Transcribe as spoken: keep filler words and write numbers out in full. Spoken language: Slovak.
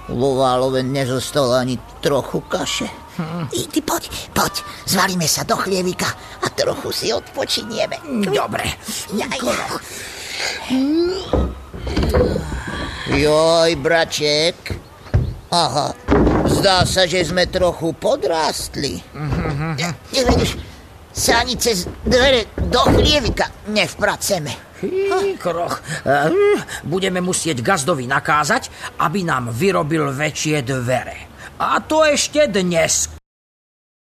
Vo Válove nezostalo ani trochu kaše. Hm. I ty poď, poď, zvalíme sa do chlievika a trochu si odpočinieme. Dobre. Joj, braček. Aha, zdá sa, že sme trochu podrástli. Nevidíš, sa ani cez dvere do chlievika nevpraceme. Hý, kroch. Budeme musieť gazdovi nakázať, aby nám vyrobil väčšie dvere. A to ešte dnes.